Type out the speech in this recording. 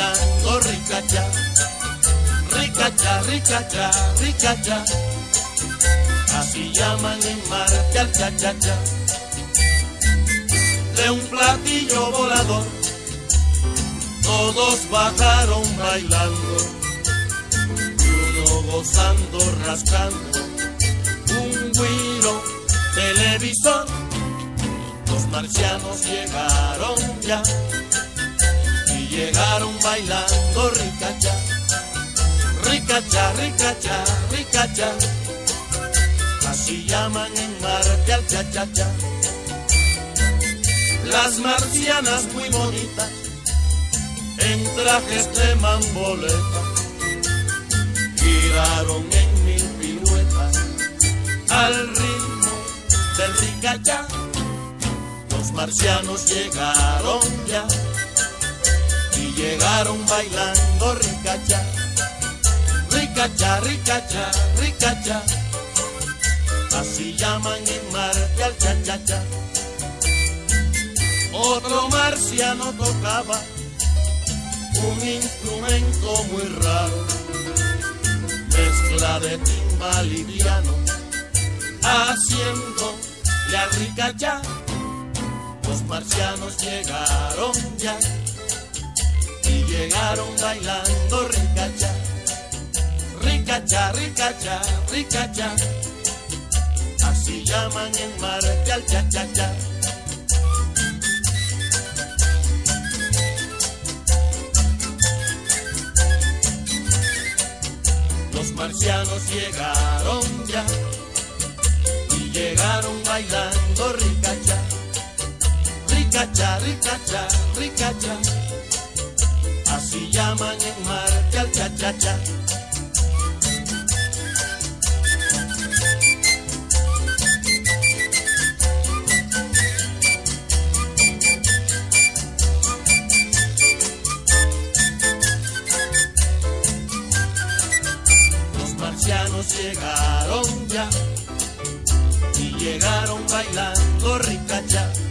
bailando ricacha, ricacha, ricacha, ricacha. Así llaman en Marte al cha-cha-cha. De un platillo volador todos bajaron bailando, y uno gozando, rascando un güiro televisor. Los marcianos llegaron ya y llegaron bailando ricacha, ricacha, ricacha, ricacha. Así llaman en Marte al cha-cha-cha. Las marcianas muy bonitas en trajes de mamboleta giraron en mil piruetas al ritmo del ricacha. Los marcianos llegaron ya y llegaron bailando ricacha, ricacha, ricacha, ricacha. Así llaman en Marte al cha-cha-cha. Otro marciano tocaba un instrumento muy raro, mezcla de timbal y piano, haciéndole al ricacha. Los marcianos llegaron ya y llegaron bailando ricacha, ricacha, ricacha, ricacha. Así llaman en Marte al cha-cha-cha. Los marcianos llegaron ya y llegaron bailando ricacha, ricacha, ricacha, ricacha. Así llaman en Marte al cha-cha-cha. Llegaron ya y llegaron bailando ricacha,